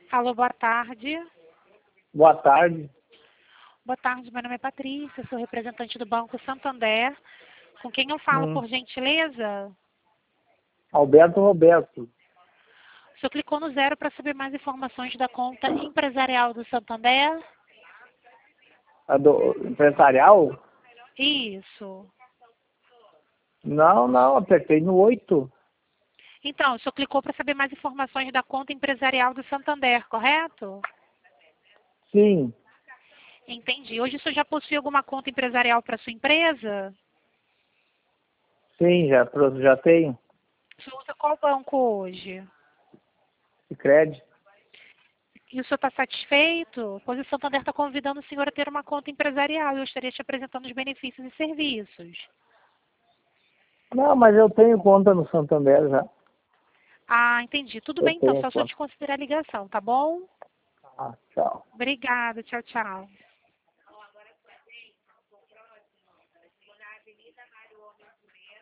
Alô, boa tarde. Boa tarde. Boa tarde, meu nome é Patrícia, sou representante do Banco Santander. Com quem eu falo, por gentileza? Alberto Roberto. O senhor clicou no 0 para saber mais informações da conta empresarial do Santander? A do empresarial? Isso. Não, apertei no 8. Então, o senhor clicou para saber mais informações da conta empresarial do Santander, correto? Sim, Entendi. Hoje o senhor já possui alguma conta empresarial para sua empresa? sim, já tenho. O senhor usa qual banco hoje? Sicredi. E o senhor está satisfeito? Pois o Santander está convidando o senhor a ter uma conta empresarial e eu estaria te apresentando os benefícios e serviços. Não, mas eu tenho conta no Santander já. Ah, entendi. Tudo Eu bem então, tenho só o senhor conta. desconsiderar a ligação, tá bom? Tchau. Obrigada, tchau, tchau.